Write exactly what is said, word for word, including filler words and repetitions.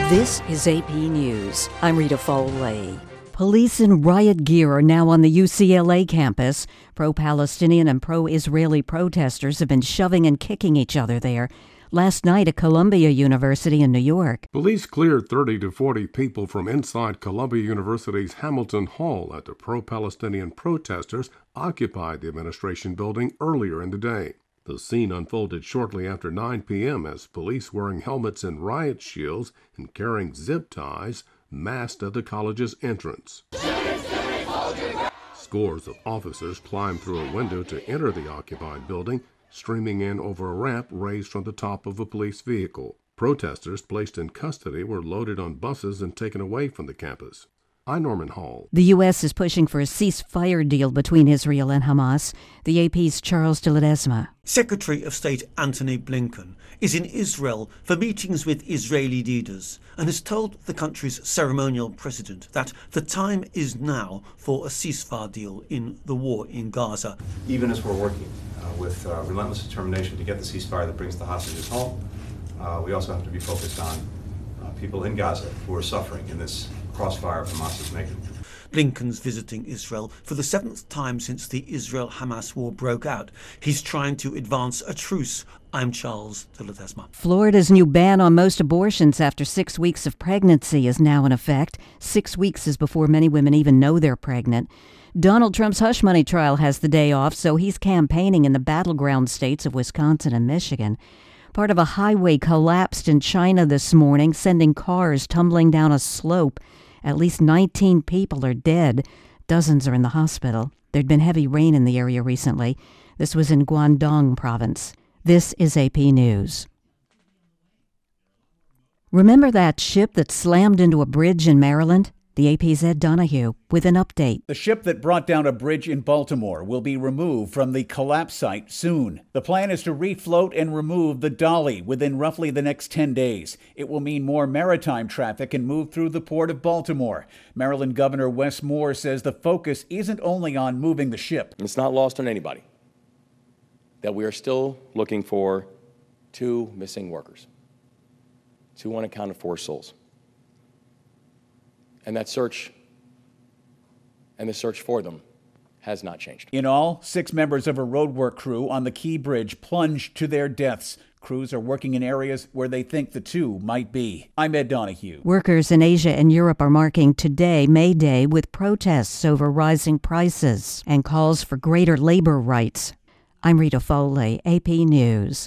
This is A P News. I'm Rita Foley. Police in riot gear are now on the U C L A campus. Pro-Palestinian and pro-Israeli protesters have been shoving and kicking each other there. Last night at Columbia University in New York. Police cleared thirty to forty people from inside Columbia University's Hamilton Hall after pro-Palestinian protesters occupied the administration building earlier in the day. The scene unfolded shortly after nine p.m. as police wearing helmets and riot shields and carrying zip ties massed at the college's entrance. Scores of officers climbed through a window to enter the occupied building, streaming in over a ramp raised from the top of a police vehicle. Protesters placed in custody were loaded on buses and taken away from the campus. I'm Norman Hall. The U S is pushing for a ceasefire deal between Israel and Hamas. The A P's Charles de Ledesma. Secretary of State Antony Blinken is in Israel for meetings with Israeli leaders and has told the country's ceremonial president that the time is now for a ceasefire deal in the war in Gaza. Even as we're working uh, with uh, relentless determination to get the ceasefire that brings the hostages home, uh, we also have to be focused on uh, people in Gaza who are suffering in this crossfire of Hamas's making. Blinken's visiting Israel for the seventh time since the Israel-Hamas war broke out. He's trying to advance a truce. I'm Charles de Ledesma. Florida's new ban on most abortions after six weeks of pregnancy is now in effect. Six weeks is before many women even know they're pregnant. Donald Trump's hush money trial has the day off, so he's campaigning in the battleground states of Wisconsin and Michigan. Part of a highway collapsed in China this morning, sending cars tumbling down a slope. At least nineteen people are dead. Dozens are in the hospital. There'd been heavy rain in the area recently. This was in Guangdong province. This is A P News. Remember that ship that slammed into a bridge in Maryland? The A P's Ed Donahue with an update. The ship that brought down a bridge in Baltimore will be removed from the collapse site soon. The plan is to refloat and remove the dolly within roughly the next ten days. It will mean more maritime traffic can move through the port of Baltimore. Maryland Governor Wes Moore says the focus isn't only on moving the ship. It's not lost on anybody that we are still looking for two missing workers, two unaccounted for souls. And that search and the search for them has not changed. In all, six members of a roadwork crew on the Key Bridge plunged to their deaths. Crews are working in areas where they think the two might be. I'm Ed Donahue. Workers in Asia and Europe are marking today, May Day, with protests over rising prices and calls for greater labor rights. I'm Rita Foley, A P News.